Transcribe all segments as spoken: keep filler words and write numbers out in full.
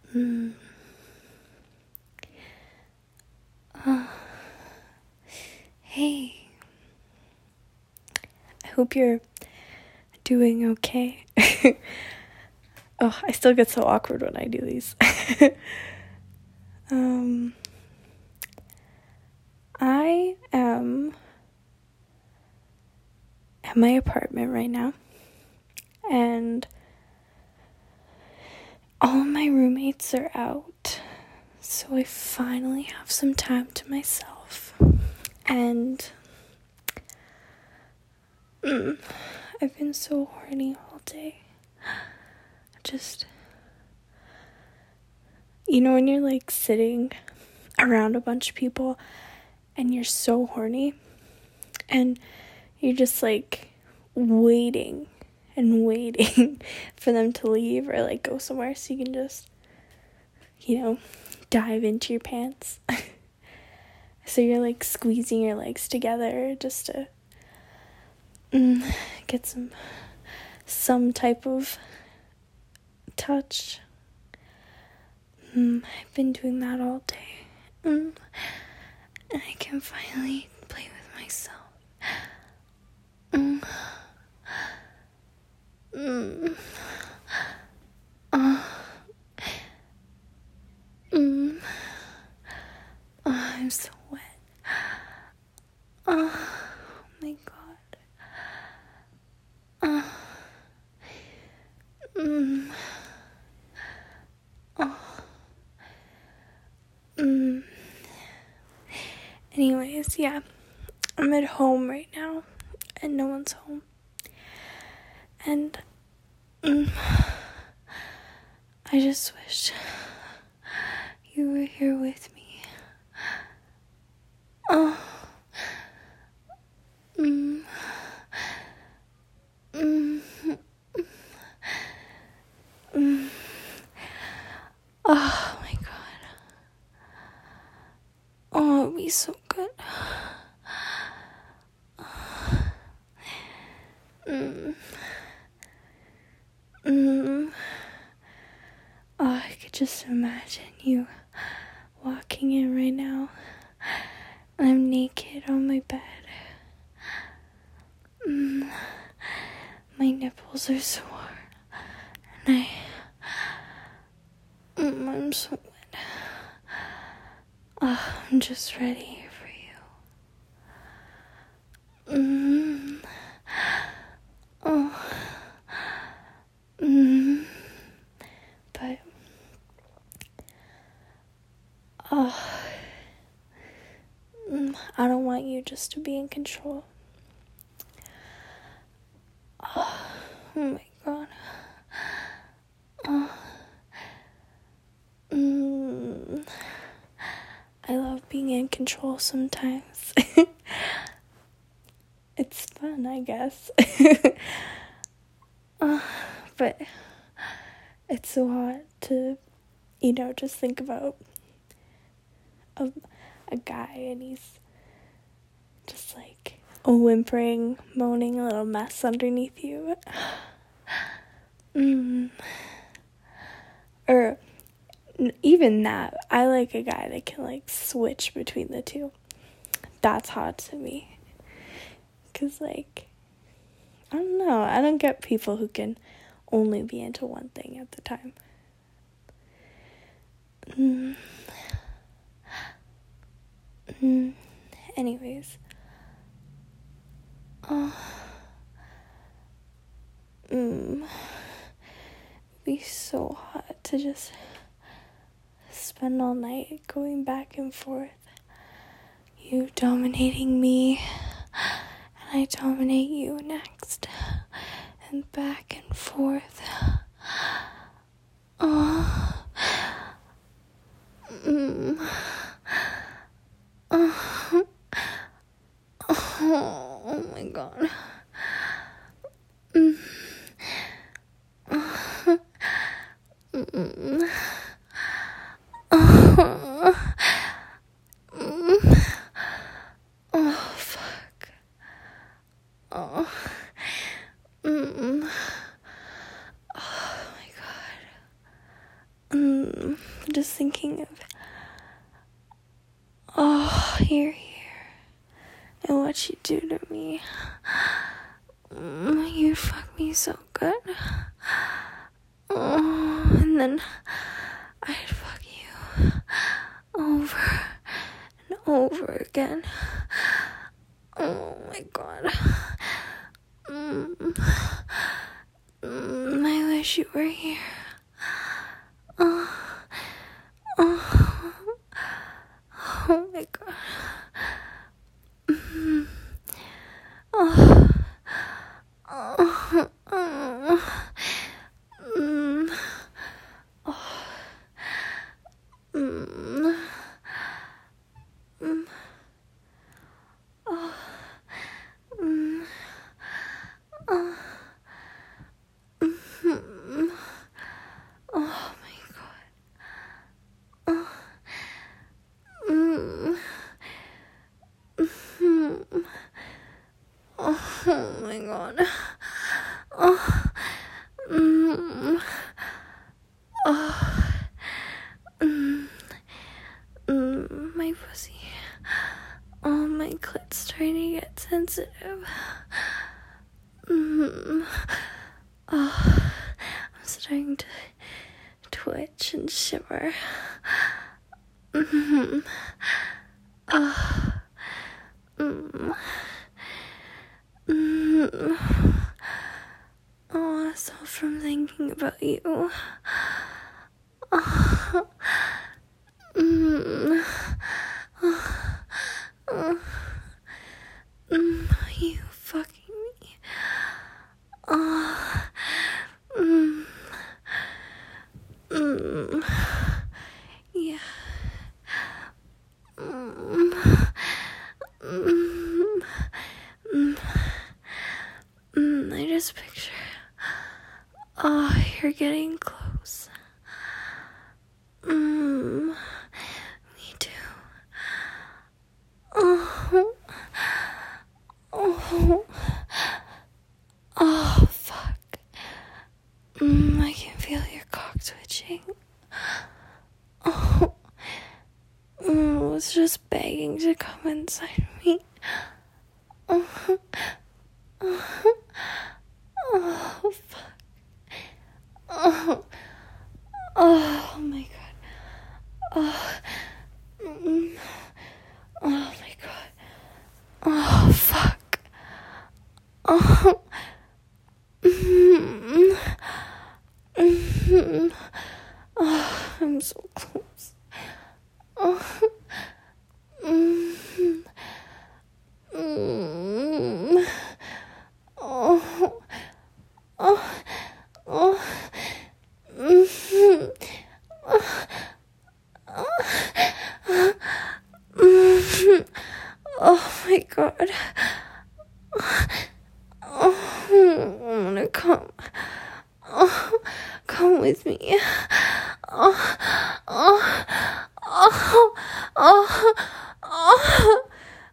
Mm. Uh, hey, I hope you're doing okay. Oh, I still get so awkward when I do these. um, I am at my apartment right now, and all my roommates are out, so I finally have some time to myself, and mm, I've been so horny all day. Just, you know when you're like sitting around a bunch of people and you're so horny and you're just like waiting and waiting for them to leave or like go somewhere so you can just, you know, dive into your pants. So you're like squeezing your legs together just to mm, get some some type of touch. Mm, I've been doing that all day. Mm, and I can finally play with myself. Mm. Mm. Uh. Mm. Oh, I'm so wet. Oh, my God. Oh. Mm. Oh. Mm. Anyways, yeah. I'm at home right now, and no one's home. And mm, I just wish you were here with me. Oh. Mm. Mm. Mm. Oh my God. Oh, it'd be so good. Mm. Mm. Oh, I could just imagine you walking in right now. I'm naked on my bed. Mm. My nipples are sore. And I... Mm, I'm so wet. Oh, I'm just ready for you. Mm. Oh. Mm. But... Oh... Mm, I don't want you just to be in control. Oh, oh my God. Oh. Mm. I love being in control sometimes. It's fun, I guess. uh, but it's so hard to, you know, just think about a, a guy and he's just like a whimpering, moaning little mess underneath you. mm. Or even that, I like a guy that can like switch between the two. That's hot to me. Cause like, I don't know, I don't get people who can only be into one thing at the time. Mm. Mm. Anyways. Oh. Mm. It'd be so hot to just spend all night going back and forth. You dominating me, and I dominate you next. And back and forth. Oh. Mm. Oh. Oh my God. Mm. Mm. Oh. Mm. Oh, fuck. Oh. Mm. Oh my God. um, just thinking of, oh, you're here, and what you do to me. Mm, you fuck me so good. Oh, and then I'd fuck you over and over again. Oh my god. Mm. Mm, I wish you were here. Oh, oh, oh my god. Mm. Oh, oh, oh. Mm. Oh. Mm. Mm. Oh. Mm. Oh. Mm. Oh my god. Oh. Mm. Mm. Oh my god. Oh. Mm. Oh. Mm. Mm. My pussy. Oh, my clit's starting to get sensitive. Mm. Oh, I'm starting to twitch and shiver. Mm. Oh. Mm. Mm. Oh, it's all from thinking about you. Oh. Mm. Oh. Oh. Mm. You fucking me. Oh. Mm. Mm. Yeah. Mm. Mm. Mm. Mm. I just picture. Oh, you're getting close. Mm. Me too. Oh. Oh. Oh, fuck. Mm, I can feel your cock twitching. Oh. Mm, it's just begging to come inside me. Oh. Oh. Oh, fuck. Oh. Oh, my god. Oh. Mm. Oh, my god. Oh, fuck. Oh. Mm. Mm. Oh, I'm so close. Oh. Mm. Mm. Oh. Oh. Oh. Mm. Oh. Mm. Oh my god. Oh, I'm gonna come. Oh, come with me. Oh, oh, oh, oh, oh,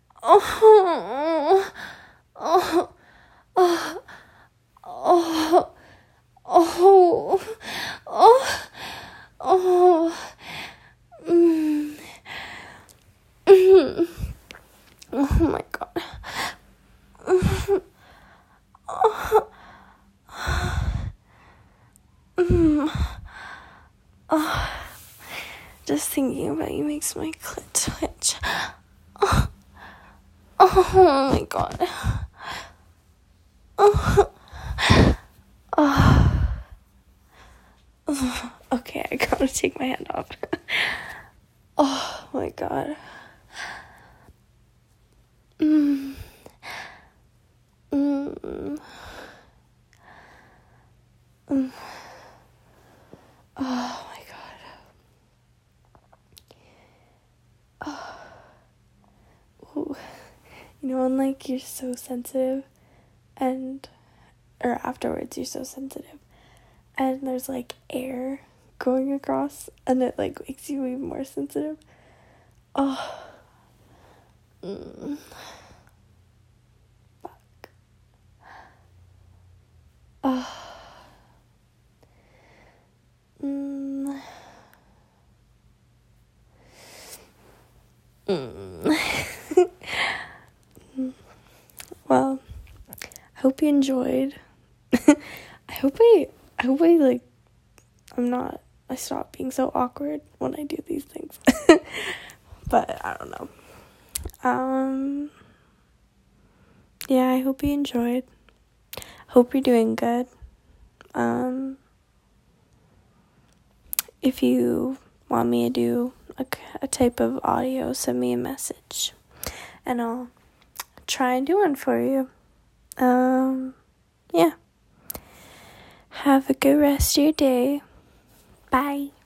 oh, oh, oh, oh, oh, oh, oh, mm. Mm. Oh my god. Mm. Oh. Mm. Oh. Just thinking about you makes my clit twitch. Oh. Oh my god. Oh. Oh. Okay, I gotta take my hand off. Oh my god. Mm. Mm. Mm. Oh my god. Oh. Ooh. You know, when like you're so sensitive and or afterwards you're so sensitive and there's like air going across and it like makes you even more sensitive. Oh. Mm. Fuck. Oh. Mm. hope you enjoyed. I hope I, I hope I, like, I'm not, I stop being so awkward when I do these things. But, I don't know. Um, yeah, I hope you enjoyed. Hope you're doing good. Um, if you want me to do a, a type of audio, send me a message. And I'll try and do one for you. Um, yeah. Have a good rest of your day. Bye.